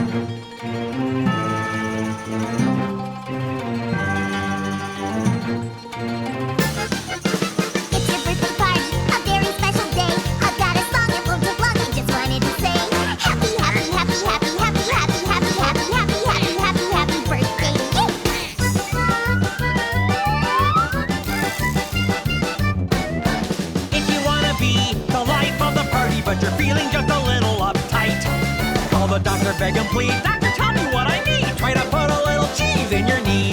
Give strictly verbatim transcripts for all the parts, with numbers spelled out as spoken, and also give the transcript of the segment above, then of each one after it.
But you're feeling just a little uptight. Call the doctor, beg him please. Doctor, tell me what I need. Try to put a little cheese in your knees.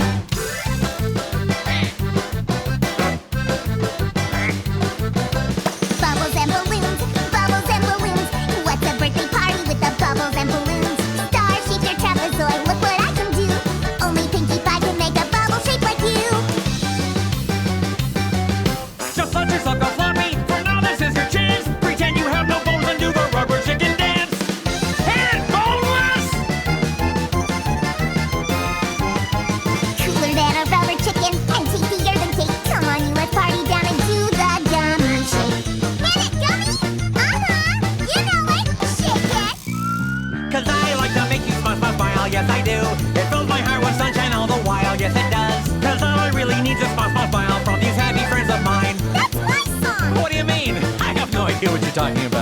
Bubbles and balloons, bubbles and balloons. What's a birthday party with the bubbles and balloons? Star-shaped or trapezoid, look what I can do. Only Pinkie Pie can make a bubble shape like you. Just let yourself go floppy. For now, this is your chance. Pretend you have no bones and do the rubber chicken dance. And boneless! Cooler than a rubber chicken and tastier than cake. Come on, you, let's party down and do the gummy shake. Hit it, gummy! Uh-huh, you know it. Shake it. Cause I like to make you smile, smile, smile. Yes, I do. It fills my heart with sunshine all the while. Yes, it does. Cause all I really need is smile, smile, smile from these happy friends of mine. That's my song. What do you mean? I have no idea what you're talking about.